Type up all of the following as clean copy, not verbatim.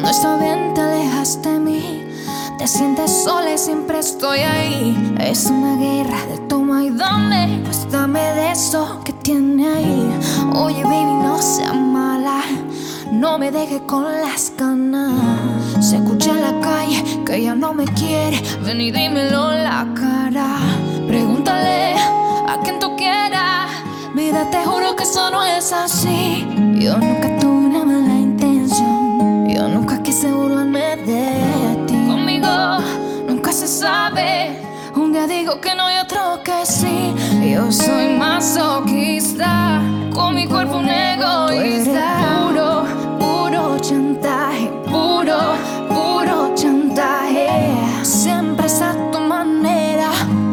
Cuando está bien te alejas de mí, te sientes sola y siempre estoy ahí. Es una guerra de toma y dame, pues dame de eso que tiene ahí. Oye baby, no seas mala, no me dejes con las ganas. Se escucha en la calle que ella no me quiere, ven y dímelo en la cara. Pregúntale a quien tú quieras, vida, te juro que eso no es así. Yo nunca tuve una mala intención, yo nunca quise burlarme de ti. Conmigo nunca se sabe, un día digo que no y otro que sí. Yo soy masoquista, con mi cuerpo un egoísta. Puro, puro chantaje, puro, puro chantaje. Siempre es a tu manera,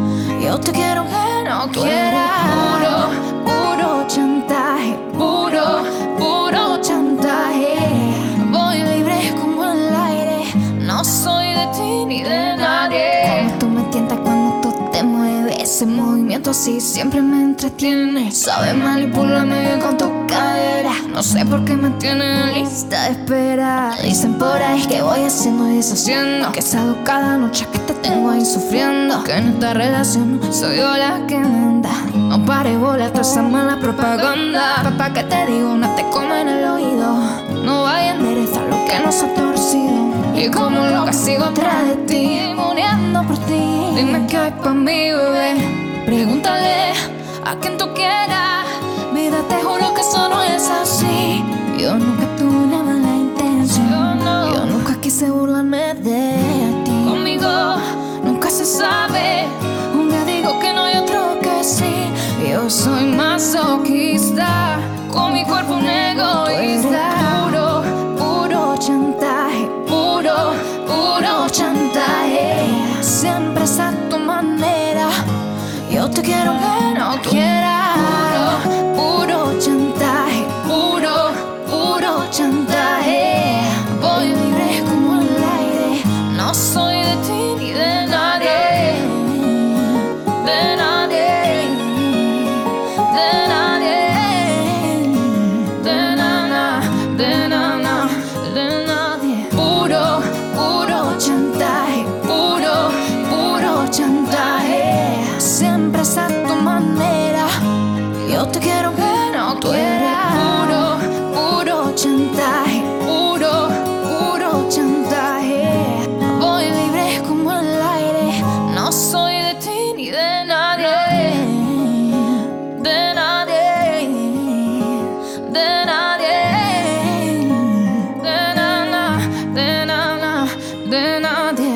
yo te quiero que no quieras. Puro, puro chantaje, puro, puro chantaje. Voy libre como el aire, no soy de ti ni de nadie. Como tú me tientas cuando tú te mueves, ese movimiento así siempre me entretiene. Sabes manipularme bien con tu cadera, no sé por qué me tienen en lista de espera. Dicen por ahí que voy haciendo y deshaciendo, que salgo cada noche que te tengo ahí sufriendo, que en esta relación soy yo la que manda. No pare bola toda esa mala propaganda. Papá, que te digo, no te come en el oído, no vaya a enderezar lo que nos ha torcido. Y como loca sigo atrás de ti, muriendo por ti. Dime qué hay pa' mí, bebé, pregúntale a quien tú quieras. Vida, te juro que eso no es así. Yo nunca tuve una mala intención, yo nunca quise burlarme de ti. Conmigo nunca se sabe, un día digo que no y otro que sí. Yo soy masoquista, con mi cuerpo un egoísta. Puro, puro chantaje, puro, puro chantaje. Siempre es a tu manera, yo te quiero que no quieras. Puro, puro chantaje, puro, puro chantaje. Voy libre como el aire, no soy de ti ni de nadie. De nadie, de nadie, de nada, de nada, de nadie. Puro, puro chantaje, puro, puro chantaje. Siempre es a tu manera, yo te quiero que no quieras. Puro, puro chantaje, puro, puro chantaje. Voy libre como el aire, no soy de ti ni de nadie. De nadie, de nadie, de nada, de nada, de nadie.